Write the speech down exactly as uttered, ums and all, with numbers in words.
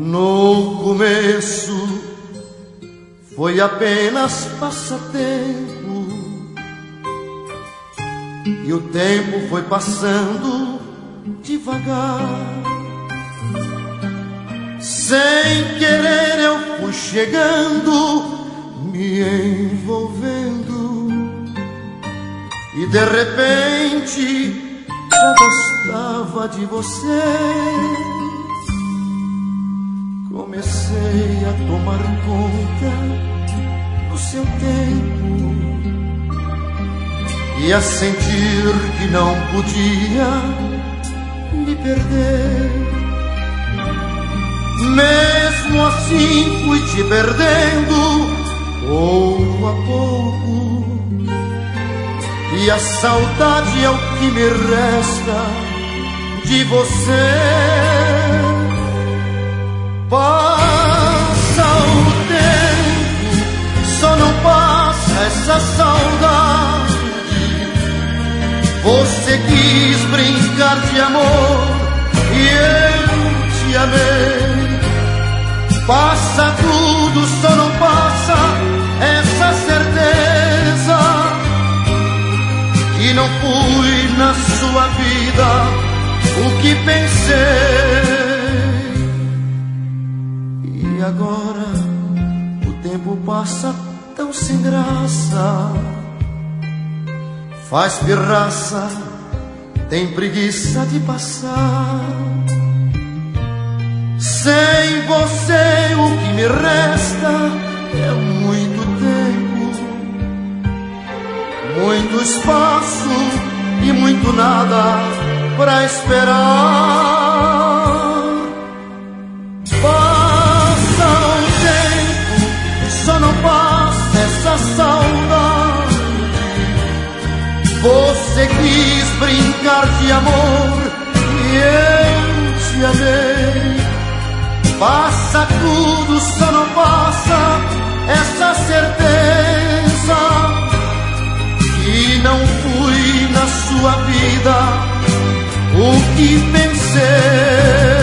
No começo foi apenas passatempo, e o tempo foi passando devagar. Sem querer eu fui chegando, me envolvendo, e de repente já gostava de você. Comecei a tomar conta do seu tempo e a sentir que não podia me perder. Mesmo assim fui te perdendo pouco a pouco, e a saudade é o que me resta de você. Passa o tempo, só não passa essa saudade. Você quis brincar de amor e eu te amei. Passa tudo, só não passa essa certeza que não fui na sua vida o que pensei. E agora o tempo passa tão sem graça, faz pirraça, tem preguiça de passar. Sem você o que me resta é muito tempo, muito espaço e muito nada pra esperar. Passa o tempo, só não passa essa saudade. Você quis brincar de amor e eu te amei. Passa tudo, só não passa essa certeza que não fui na sua vida o que pensei.